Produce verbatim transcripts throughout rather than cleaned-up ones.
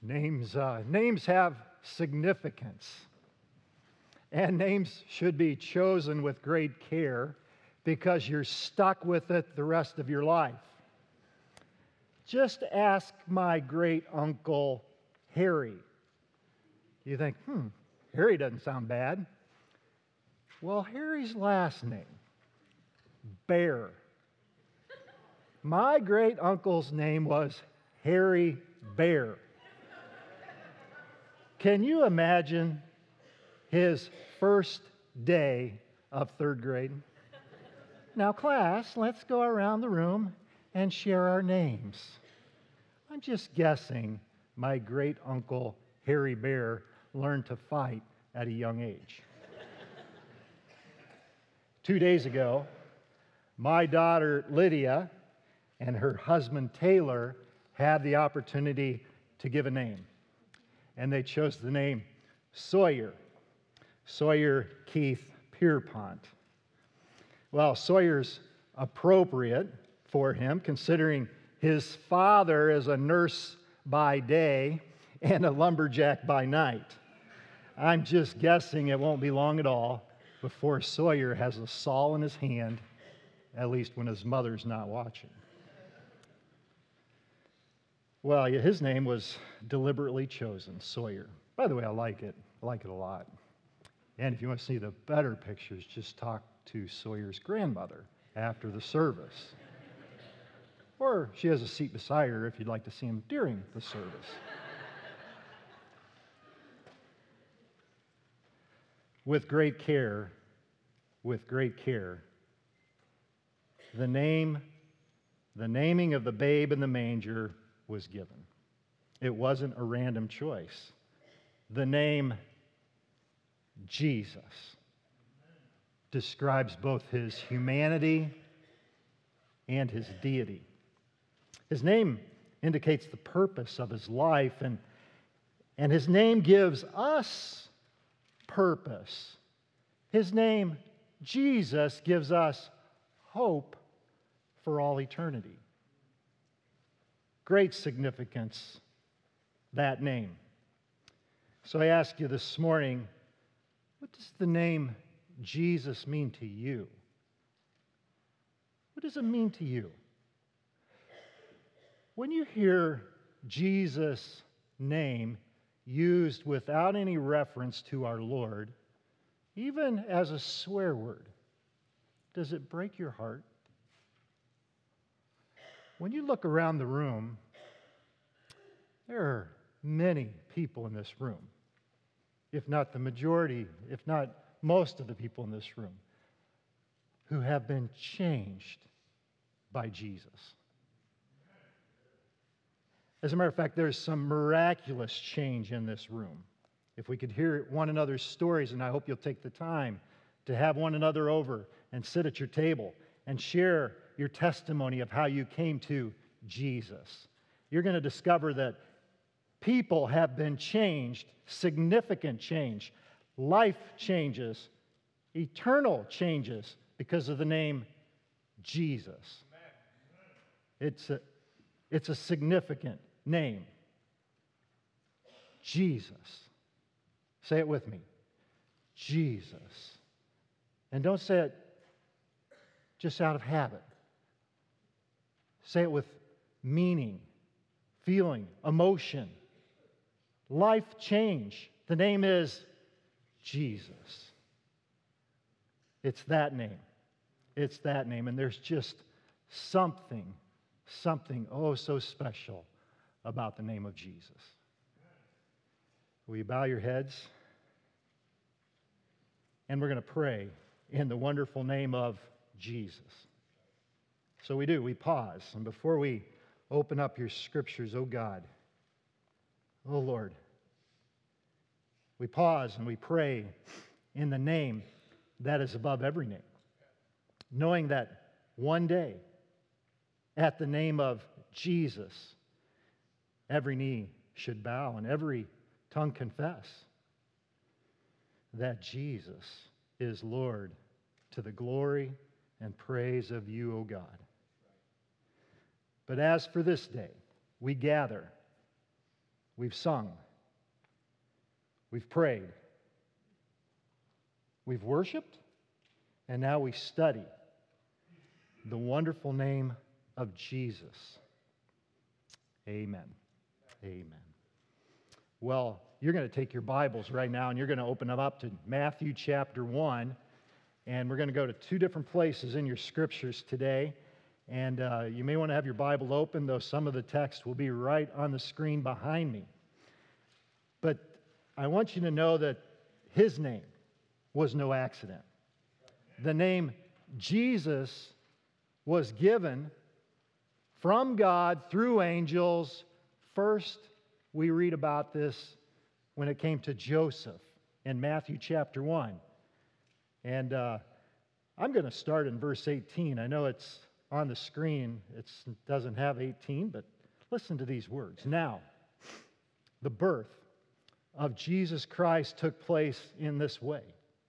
Names, uh, names have significance, and names should be chosen with great care because you're stuck with it the rest of your life. Just ask my great uncle Harry. You think, hmm, Harry doesn't sound bad. Well, Harry's last name, Bear. My great uncle's name was Harry Bear. Can you imagine his first day of third grade? Now, class, let's go around the room and share our names. I'm just guessing my great uncle Harry Bear learned to fight at a young age. Two days ago, my daughter Lydia and her husband Taylor had the opportunity to give a name. And they chose the name Sawyer, Sawyer Keith Pierpont. Well, Sawyer's appropriate for him, considering his father is a nurse by day and a lumberjack by night. I'm just guessing it won't be long at all before Sawyer has a saw in his hand, at least when his mother's not watching. Well, his name was deliberately chosen, Sawyer. By the way, I like it. I like it a lot. And if you want to see the better pictures, just talk to Sawyer's grandmother after the service. Or she has a seat beside her if you'd like to see him during the service. With great care, with great care, the name, the naming of the babe in the manger was given. It wasn't a random choice. The name Jesus describes both his humanity and his deity. His name indicates the purpose of his life, and, and his name gives us purpose. His name, Jesus, gives us hope for all eternity. Great significance, that name. So I ask you this morning, what does the name Jesus mean to you? What does it mean to you? When you hear Jesus' name used without any reference to our Lord, even as a swear word, does it break your heart? When you look around the room, there are many people in this room, if not the majority, if not most of the people in this room, who have been changed by Jesus. As a matter of fact, there's some miraculous change in this room. If we could hear one another's stories, and I hope you'll take the time to have one another over and sit at your table and share your testimony of how you came to Jesus. You're going to discover that people have been changed, significant change, life changes, eternal changes because of the name Jesus. It's a, it's a significant name. Jesus. Say it with me. Jesus. And don't say it just out of habit. Say it with meaning, feeling, emotion, life change. The name is Jesus. It's that name. It's that name. And there's just something, something oh so special about the name of Jesus. Will you bow your heads? And we're going to pray in the wonderful name of Jesus. So we do, we pause. And before we open up your scriptures, oh God, oh Lord, we pause and we pray in the name that is above every name, knowing that one day, at the name of Jesus, every knee should bow and every tongue confess that Jesus is Lord, to the glory and praise of you, O God. But as for this day, we gather We've sung. We've prayed. We've worshiped. And now we study the wonderful name of Jesus. Amen. Amen. Well, you're going to take your Bibles right now and you're going to open them up to Matthew chapter one. And we're going to go to two different places in your scriptures today. And uh, you may want to have your Bible open, though some of the text will be right on the screen behind me. But I want you to know that his name was no accident. The name Jesus was given from God through angels. First, we read about this when it came to Joseph in Matthew chapter one. And uh, I'm going to start in verse eighteen. I know it's on the screen. It doesn't have eighteen, but listen to these words. Now, the birth of Jesus Christ took place in this way.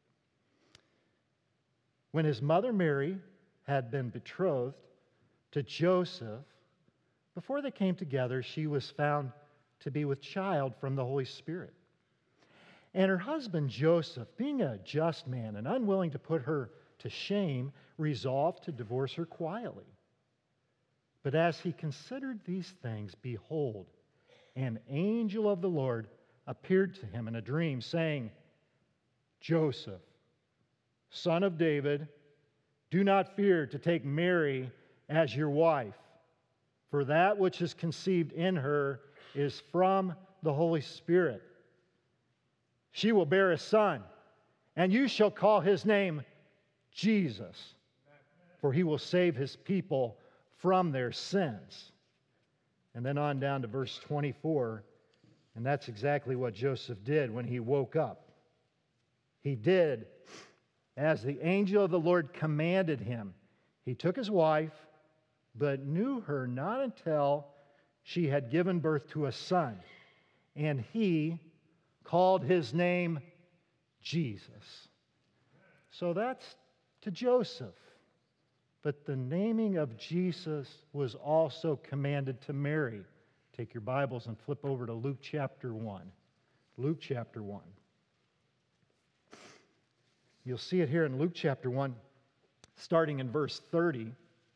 When his mother Mary had been betrothed to Joseph, before they came together, she was found to be with child from the Holy Spirit. And her husband Joseph, being a just man and unwilling to put her to shame, resolved to divorce her quietly. But as he considered these things, behold, an angel of the Lord appeared to him in a dream, saying, Joseph, son of David, do not fear to take Mary as your wife, for that which is conceived in her is from the Holy Spirit. She will bear a son, and you shall call his name Jesus, for he will save his people from their sins. And then on down to verse twenty-four, and that's exactly what Joseph did when he woke up. He did as the angel of the Lord commanded him. He took his wife, but knew her not until she had given birth to a son, and he called his name Jesus. So that's to Joseph. But the naming of Jesus was also commanded to Mary. Take your Bibles and flip over to Luke chapter one. Luke chapter one. You'll see it here in Luke chapter one, starting in verse thirty.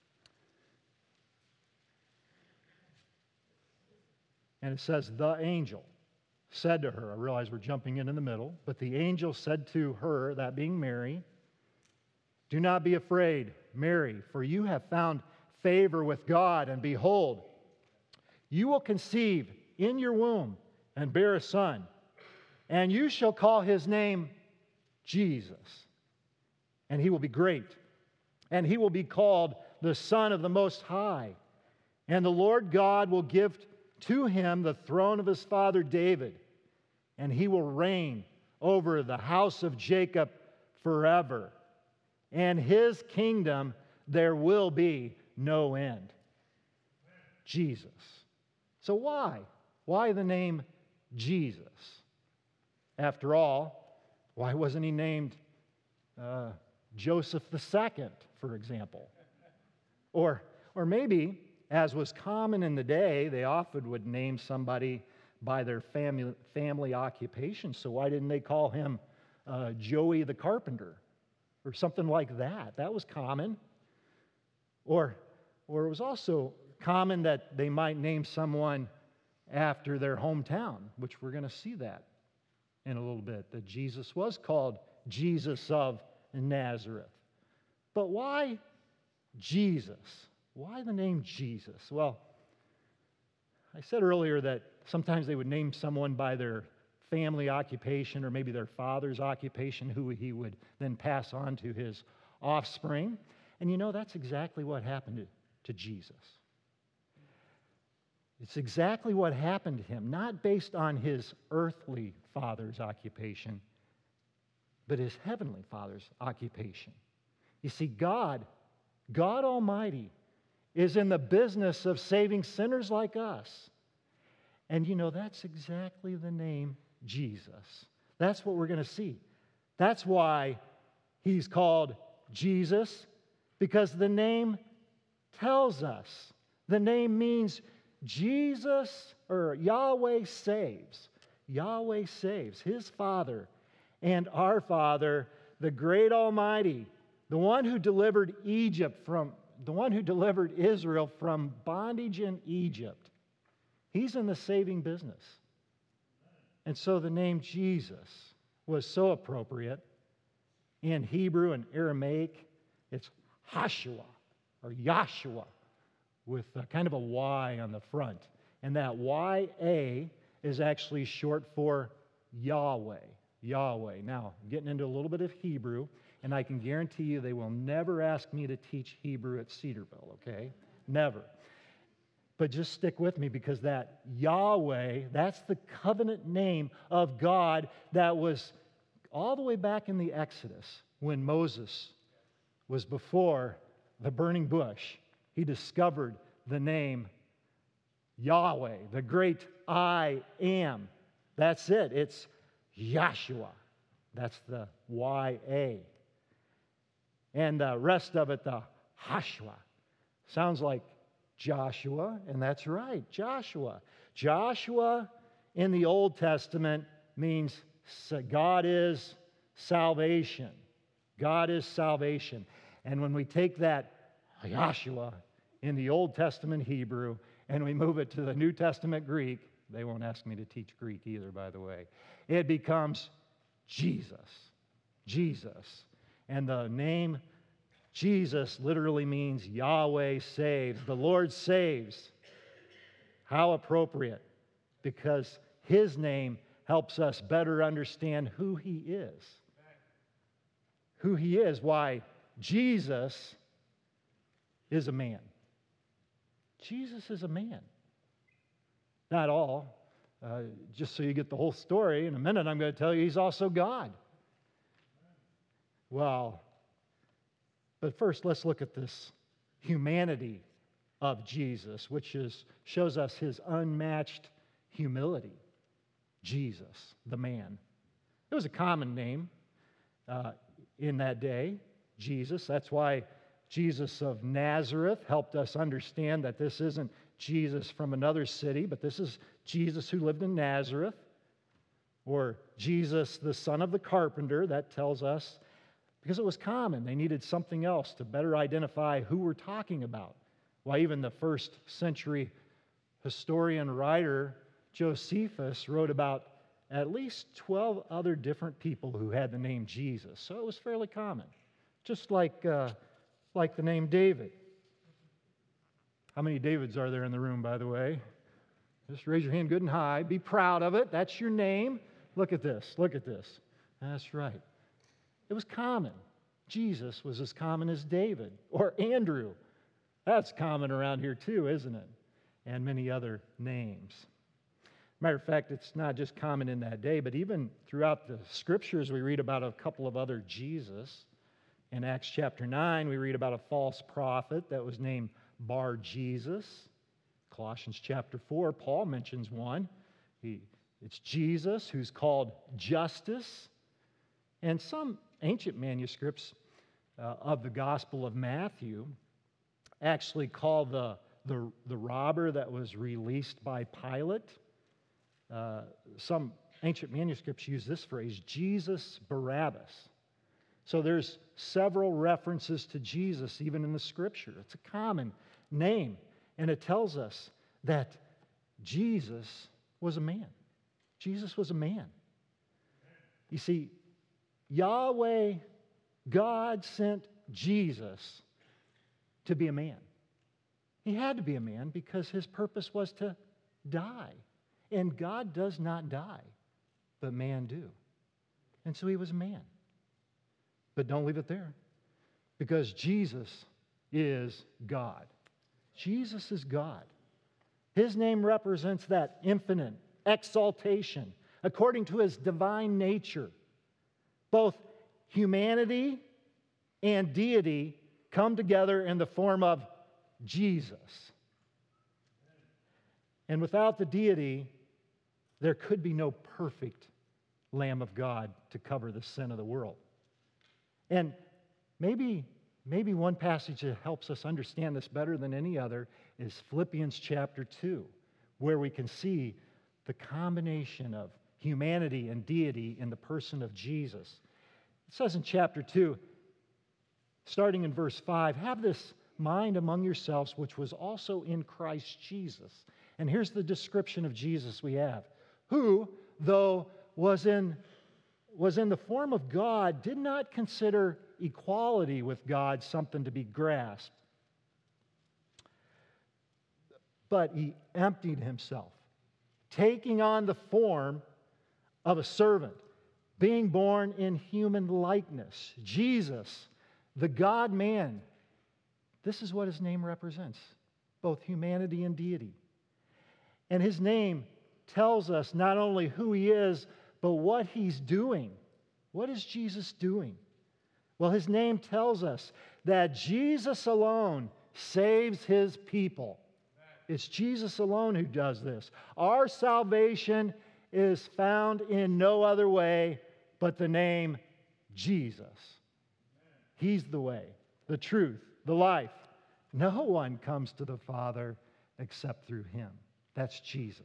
And it says, the angel said to her, I realize we're jumping in in the middle, but the angel said to her, that being Mary, do not be afraid, Mary, for you have found favor with God, and behold, you will conceive in your womb and bear a son, and you shall call his name Jesus. And he will be great, and he will be called the Son of the Most High. And the Lord God will give to him the throne of his father David, and he will reign over the house of Jacob forever. And his kingdom there will be no end. Jesus. So why? Why the name Jesus? After all, why wasn't he named uh, Joseph the Second, for example? Or, or maybe, as was common in the day, they often would name somebody by their family, family occupation. So why didn't they call him uh, Joey the Carpenter or something like that? That was common. Or, or it was also common that they might name someone after their hometown, which we're going to see that in a little bit, that Jesus was called Jesus of Nazareth. But why Jesus? Why the name Jesus? Well, I said earlier that sometimes they would name someone by their family occupation or maybe their father's occupation, who he would then pass on to his offspring. And you know, that's exactly what happened to, to Jesus. It's exactly what happened to him, not based on his earthly father's occupation, but his heavenly father's occupation. You see, God, God Almighty, is in the business of saving sinners like us. And you know, that's exactly the name Jesus. That's what we're going to see. That's why he's called Jesus, because the name tells us. The name means Jesus, or Yahweh saves. Yahweh saves. His Father and our Father, the great Almighty, the one who delivered Egypt from, the one who delivered Israel from bondage in Egypt. He's in the saving business. And so the name Jesus was so appropriate. In Hebrew and Aramaic, it's Hashua or Yahshua with a kind of a Y on the front. And that Y A is actually short for Yahweh. Yahweh. Now, getting into a little bit of Hebrew, and I can guarantee you they will never ask me to teach Hebrew at Cedarville, okay? Never. But just stick with me, because that Yahweh, that's the covenant name of God that was all the way back in the Exodus when Moses was before the burning bush. He discovered the name Yahweh, the great I am. That's it. It's Yahshua. That's the Y A. And the rest of it, the Hashua. Sounds like Joshua, and that's right, Joshua. Joshua in the Old Testament means God is salvation. God is salvation. And when we take that Yahshua in the Old Testament Hebrew and we move it to the New Testament Greek, they won't ask me to teach Greek either, by the way, it becomes Jesus. Jesus. And the name Jesus literally means Yahweh saves. The Lord saves. How appropriate, because His name helps us better understand who He is. Who He is, why Jesus is a man. Jesus is a man. Not all. Uh, just so you get the whole story, in a minute I'm going to tell you He's also God. Well, but first let's look at this humanity of Jesus, which is, shows us His unmatched humility. Jesus, the man. It was a common name uh, in that day, Jesus. That's why Jesus of Nazareth helped us understand that this isn't Jesus from another city, but this is Jesus who lived in Nazareth. Or Jesus, the son of the carpenter, that tells us, because it was common. They needed something else to better identify who we're talking about. Why, even the first century historian writer Josephus wrote about at least twelve other different people who had the name Jesus. So it was fairly common, just like, uh, like the name David. How many Davids are there in the room, by the way? Just raise your hand good and high. Be proud of it. That's your name. Look at this. Look at this. That's right. It was common. Jesus was as common as David or Andrew. That's common around here too, isn't it? And many other names. Matter of fact, it's not just common in that day, but even throughout the Scriptures, we read about a couple of other Jesus. In Acts chapter nine, we read about a false prophet that was named Bar-Jesus. Colossians chapter four, Paul mentions one. He, it's Jesus, who's called Justus. And some ancient manuscripts uh, of the Gospel of Matthew actually call the, the, the robber that was released by Pilate. Uh, some ancient manuscripts use this phrase, Jesus Barabbas. So there's several references to Jesus even in the Scripture. It's a common name, and it tells us that Jesus was a man. Jesus was a man. You see, Yahweh, God sent Jesus to be a man. He had to be a man because His purpose was to die. And God does not die, but man do. And so He was a man. But don't leave it there, because Jesus is God. Jesus is God. His name represents that infinite exaltation according to His divine nature. Both humanity and deity come together in the form of Jesus. And without the deity, there could be no perfect Lamb of God to cover the sin of the world. And maybe maybe one passage that helps us understand this better than any other is Philippians chapter two, where we can see the combination of humanity and deity in the person of Jesus. It says in chapter two, starting in verse five, have this mind among yourselves, which was also in Christ Jesus. And here's the description of Jesus we have, who, though was in, was in the form of God, did not consider equality with God something to be grasped, but he emptied himself, taking on the form of a servant, being born in human likeness. Jesus, the God-man, this is what his name represents, both humanity and deity. And his name tells us not only who he is, but what he's doing. What is Jesus doing? Well, his name tells us that Jesus alone saves his people. It's Jesus alone who does this. Our salvation is found in no other way but the name Jesus. He's the way, the truth, the life. No one comes to the Father except through him. That's Jesus.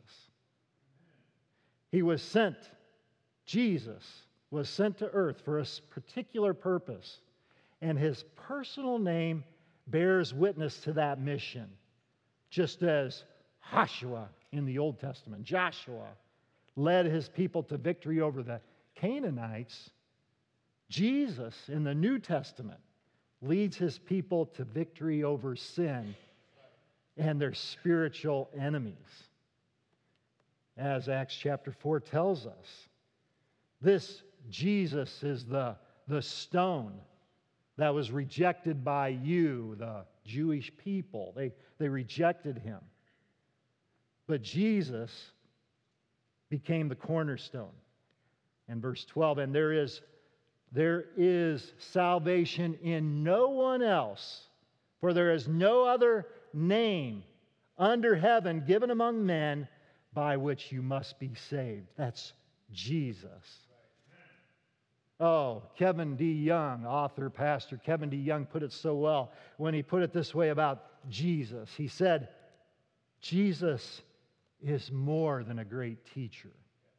He was sent, Jesus was sent to earth for a particular purpose, and his personal name bears witness to that mission, just as Joshua in the Old Testament, Joshua, led his people to victory over the Canaanites. Jesus in the New Testament leads his people to victory over sin and their spiritual enemies. As Acts chapter four tells us, this Jesus is the, the stone that was rejected by you, the Jewish people. They, they rejected him. But Jesus became the cornerstone. And verse twelve, and there is, there is salvation in no one else, for there is no other name under heaven given among men by which you must be saved. That's Jesus. Oh, Kevin D. Young, author, pastor Kevin D. Young put it so well when he put it this way about Jesus. He said, Jesus is more than a great teacher.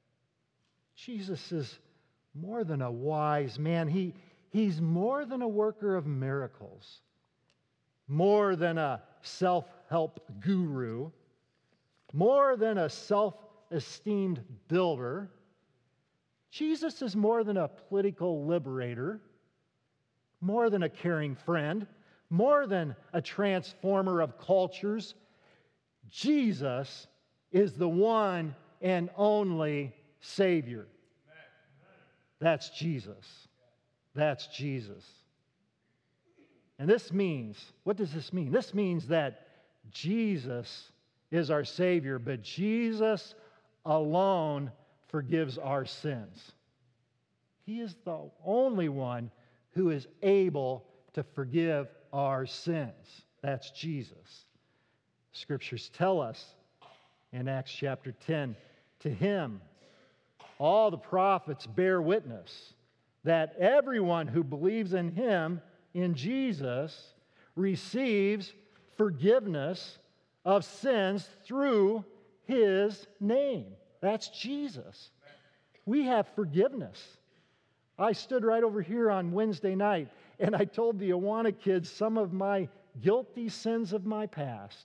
Jesus is more than a wise man. He, he's more than a worker of miracles, more than a self-help guru, more than a self-esteemed builder. Jesus is more than a political liberator, more than a caring friend, more than a transformer of cultures. Jesus is the one and only Savior. That's Jesus. That's Jesus. And this means, what does this mean? This means that Jesus is our Savior, but Jesus alone forgives our sins. He is the only one who is able to forgive our sins. That's Jesus. Scriptures tell us in Acts chapter ten, to him all the prophets bear witness that everyone who believes in him, in Jesus, receives forgiveness of sins through his name. That's Jesus. We have forgiveness. I stood right over here on Wednesday night and I told the Awana kids some of my guilty sins of my past.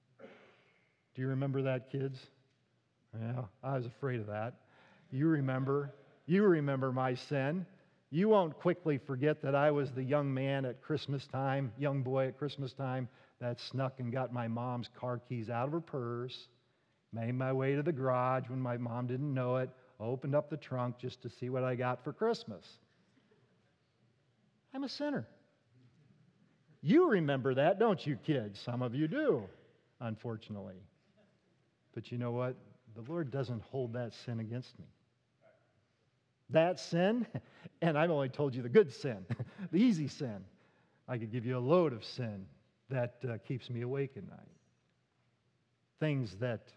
Do you remember that, kids? Yeah, I was afraid of that. You remember. You remember my sin. You won't quickly forget that I was the young man at Christmas time, young boy at Christmas time, that snuck and got my mom's car keys out of her purse, made my way to the garage when my mom didn't know it, opened up the trunk just to see what I got for Christmas. I'm a sinner. You remember that, don't you, kids? Some of you do, unfortunately. But you know what? The Lord doesn't hold that sin against me. That sin, and I've only told you the good sin, the easy sin. I could give you a load of sin that uh, keeps me awake at night. Things that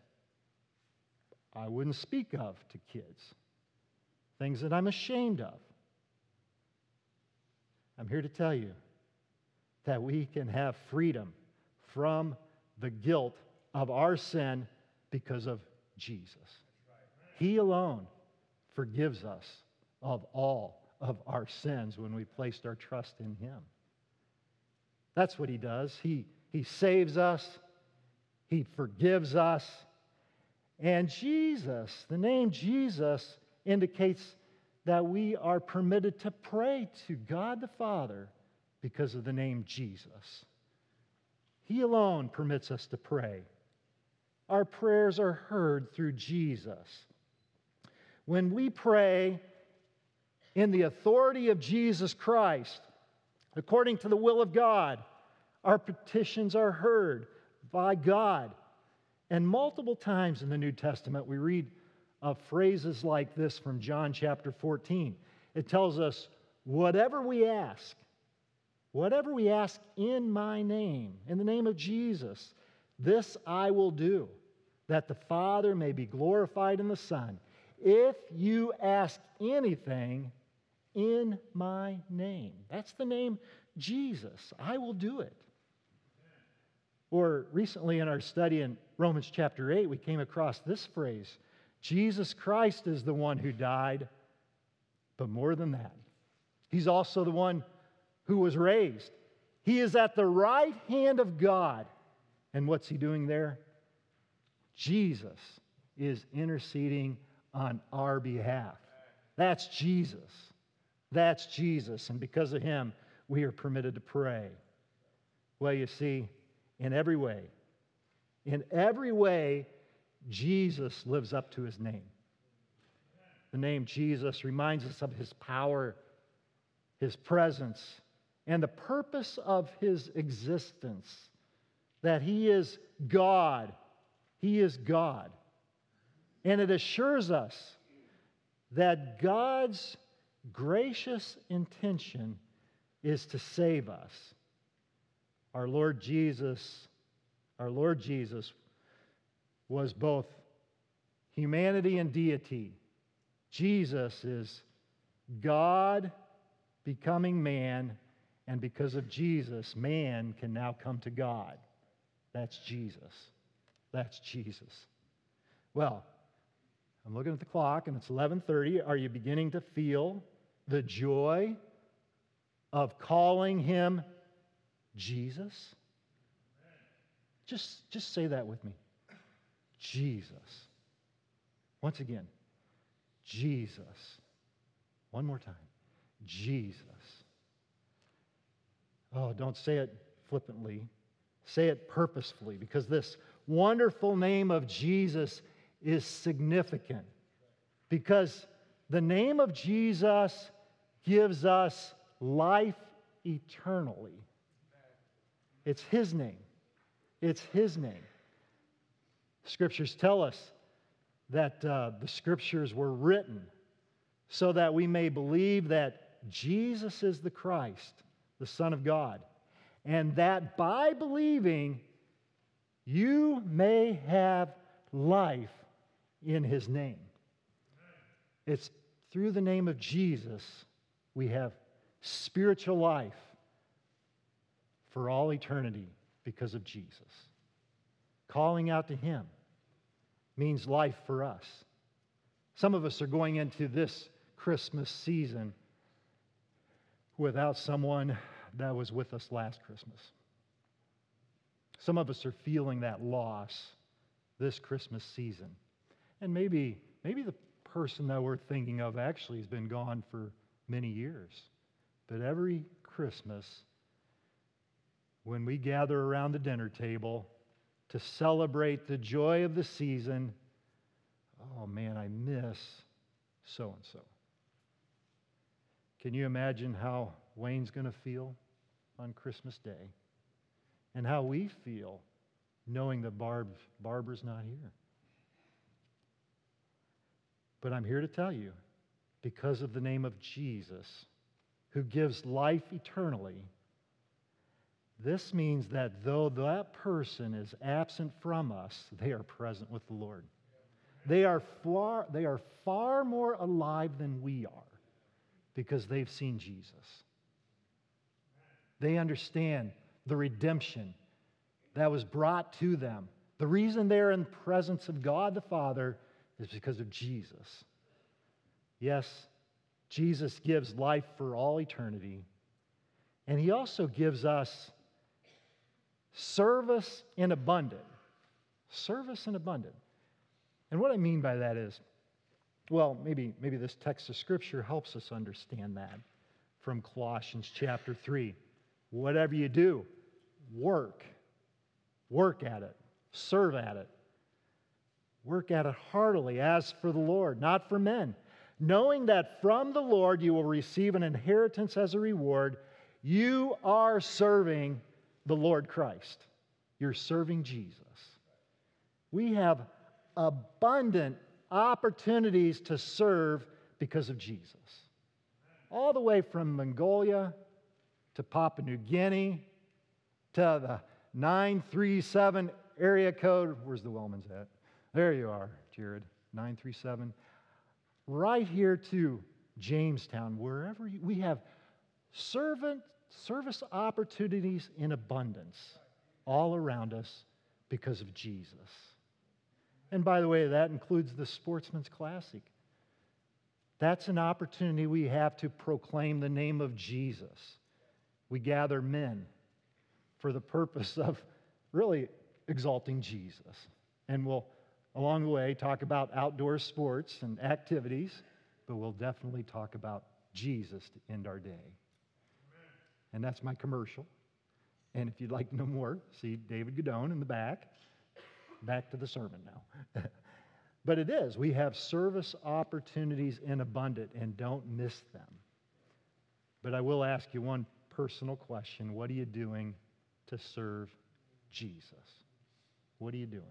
I wouldn't speak of to kids. Things that I'm ashamed of. I'm here to tell you that we can have freedom from the guilt of our sin because of Jesus. He alone forgives us of all of our sins when we placed our trust in Him. That's what He does. He, he saves us. He forgives us. And Jesus, the name Jesus, indicates that we are permitted to pray to God the Father because of the name Jesus. He alone permits us to pray. Our prayers are heard through Jesus. When we pray in the authority of Jesus Christ, according to the will of God, our petitions are heard by God. And multiple times in the New Testament, we read of phrases like this from John chapter fourteen. It tells us, whatever we ask, whatever we ask in my name, in the name of Jesus, this I will do, that the Father may be glorified in the Son. If you ask anything in my name, that's the name Jesus, I will do it. Or recently in our study in Romans chapter eight, we came across this phrase, Jesus Christ is the one who died, but more than that, He's also the one who was raised. He is at the right hand of God. And what's He doing there? Jesus is interceding on our behalf. That's Jesus. That's Jesus. And because of Him, we are permitted to pray. Well, you see, in every way, in every way, Jesus lives up to His name. The name Jesus reminds us of His power, His presence, and the purpose of His existence, that He is God. He is God. And it assures us that God's gracious intention is to save us. Our Lord Jesus, our Lord Jesus was both humanity and deity. Jesus is God becoming man, and because of Jesus, man can now come to God. That's Jesus. That's Jesus. Well, I'm looking at the clock and it's eleven thirty. Are you beginning to feel the joy of calling Him Jesus? Just, just say that with me. Jesus. Once again, Jesus. One more time. Jesus. Oh, don't say it flippantly. Say it purposefully, because this wonderful name of Jesus is significant. Because the name of Jesus gives us life eternally. It's His name. It's His name. Scriptures tell us that uh, the Scriptures were written so that we may believe that Jesus is the Christ, the Son of God, and that by believing you may have life in His name. It's through the name of Jesus we have spiritual life for all eternity because of Jesus. Calling out to Him means life for us. Some of us are going into this Christmas season without someone that was with us last Christmas. Some of us are feeling that loss this Christmas season. And maybe, maybe the person that we're thinking of actually has been gone for many years. But every Christmas, when we gather around the dinner table to celebrate the joy of the season, oh man, I miss so-and-so. Can you imagine how Wayne's going to feel on Christmas Day? And how we feel knowing that Barb, Barbara's not here. But I'm here to tell you, because of the name of Jesus, who gives life eternally, this means that though that person is absent from us, they are present with the Lord. They are far, they are far more alive than we are because they've seen Jesus. They understand the redemption that was brought to them. The reason they're in the presence of God the Father is because of Jesus. Yes, Jesus gives life for all eternity. And He also gives us service in abundance. Service in abundance. And what I mean by that is, well, maybe, maybe this text of Scripture helps us understand that from Colossians chapter three. Whatever you do, work. Work at it. Serve at it. Work at it heartily as for the Lord, not for men, knowing that from the Lord you will receive an inheritance as a reward. You are serving the Lord Christ. You're serving Jesus. We have abundant opportunities to serve because of Jesus. All the way from Mongolia to Papua New Guinea to the nine three seven area code. Where's the Wellmans at? There you are, Jared. nine three seven. Right here to Jamestown, wherever you, we have servant service opportunities in abundance all around us because of Jesus. And by the way, that includes the Sportsman's Classic. That's an opportunity we have to proclaim the name of Jesus. We gather men for the purpose of really exalting Jesus. And we'll, along the way, talk about outdoor sports and activities, but we'll definitely talk about Jesus to end our day. Amen. And that's my commercial. And if you'd like to know more, see David Godone in the back. Back to the sermon now. But it is. We have service opportunities in abundance, and don't miss them. But I will ask you one personal question. What are you doing to serve Jesus? What are you doing?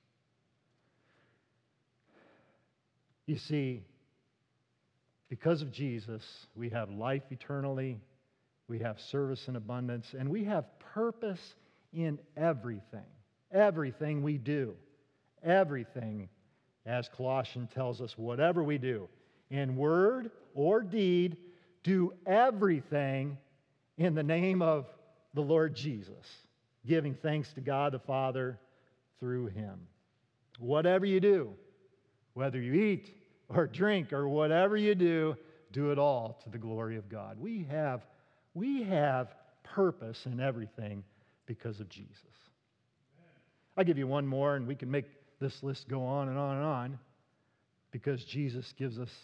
You see, because of Jesus, we have life eternally, we have service in abundance, and we have purpose in everything. Everything we do. Everything, as Colossians tells us, whatever we do, in word or deed, do everything in the name of the Lord Jesus, giving thanks to God the Father through Him. Whatever you do, whether you eat or drink or whatever you do, do it all to the glory of God. We have, we have purpose in everything because of Jesus. I'll give you one more, and we can make this list go on and on and on, because Jesus gives us,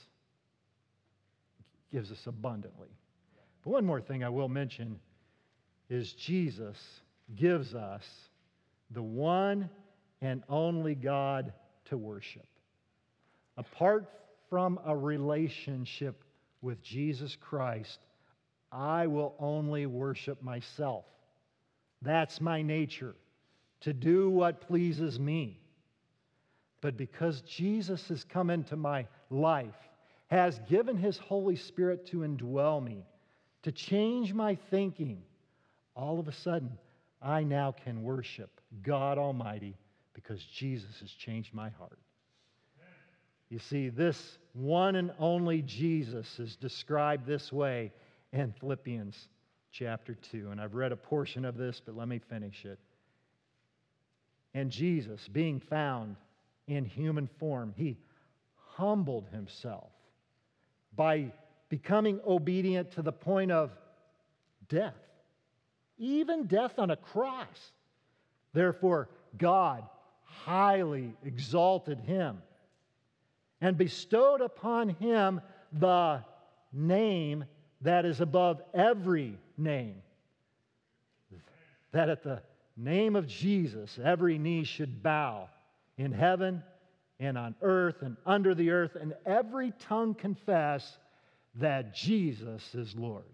gives us abundantly. But one more thing I will mention is Jesus gives us the one and only God to worship. Apart from a relationship with Jesus Christ, I will only worship myself. That's my nature, to do what pleases me. But because Jesus has come into my life, has given His Holy Spirit to indwell me, to change my thinking, all of a sudden, I now can worship God Almighty because Jesus has changed my heart. You see, this one and only Jesus is described this way in Philippians chapter two. And I've read a portion of this, but let me finish it. And Jesus, being found in human form, He humbled Himself by becoming obedient to the point of death, even death on a cross. Therefore, God highly exalted Him and bestowed upon Him the name that is above every name, that at the name of Jesus, every knee should bow in heaven and on earth and under the earth, and every tongue confess that Jesus is Lord.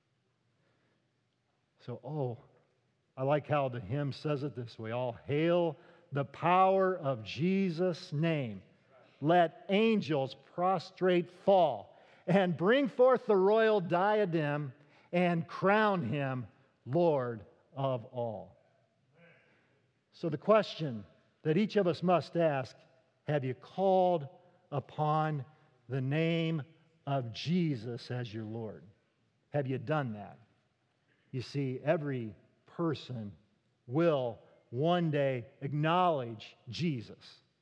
So, oh, I like how the hymn says it this way: all hail the power of Jesus' name. Let angels prostrate fall and bring forth the royal diadem and crown Him Lord of all. So the question that each of us must ask: have you called upon the name of Jesus as your Lord? Have you done that? You see, every person will one day acknowledge Jesus.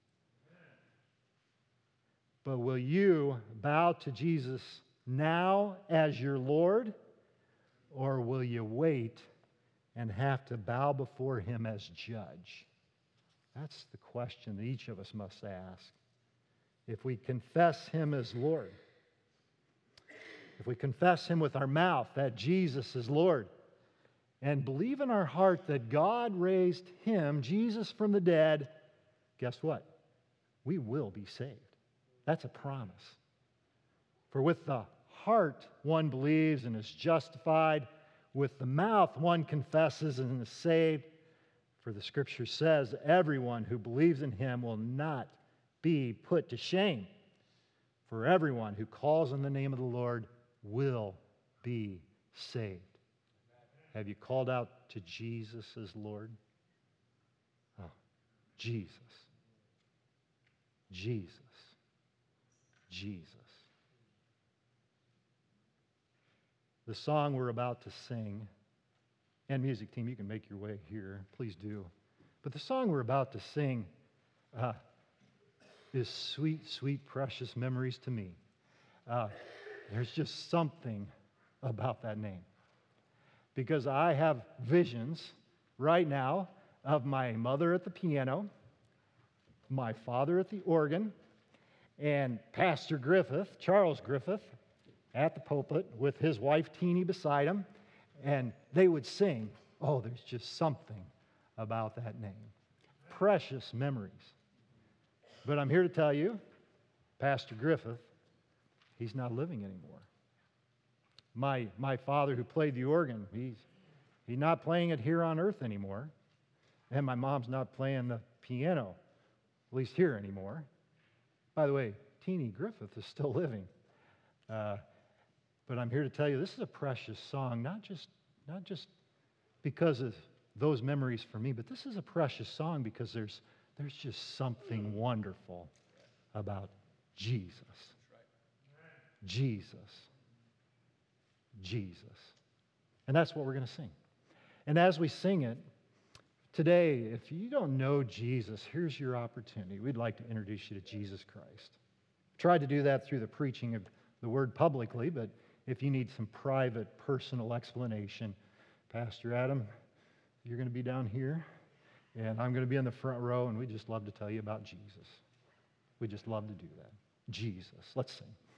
But will you bow to Jesus now as your Lord, or will you wait and have to bow before Him as judge? That's the question that each of us must ask. If we confess Him as Lord, if we confess Him with our mouth that Jesus is Lord, and believe in our heart that God raised Him, Jesus, from the dead, guess what? We will be saved. That's a promise. For with the heart one believes and is justified, with the mouth one confesses and is saved. For the Scripture says, everyone who believes in Him will not be put to shame. For everyone who calls on the name of the Lord will be saved. Have you called out to Jesus as Lord? Oh, Jesus. Jesus. Jesus. The song we're about to sing, and music team, you can make your way here. Please do. But the song we're about to sing uh, is sweet, sweet, precious memories to me. Uh, there's just something about that name. Because I have visions right now of my mother at the piano, my father at the organ, and Pastor Griffith, Charles Griffith, at the pulpit with his wife Teeny beside him, and they would sing. Oh, there's just something about that name. Precious memories. But I'm here to tell you, Pastor Griffith, he's not living anymore. My, my father who played the organ, he's, he's not playing it here on earth anymore. And my mom's not playing the piano, at least here anymore. By the way, Teeny Griffith is still living. Uh, but I'm here to tell you this is a precious song, not just, not just because of those memories for me, but this is a precious song because there's, there's just something wonderful about Jesus. Jesus. Jesus. And that's what we're going to sing. And as we sing it, today, if you don't know Jesus, here's your opportunity. We'd like to introduce you to Jesus Christ. Tried to do that through the preaching of the word publicly, but if you need some private, personal explanation, Pastor Adam, you're going to be down here, and I'm going to be in the front row, and we'd just love to tell you about Jesus. We'd just love to do that. Jesus. Let's sing.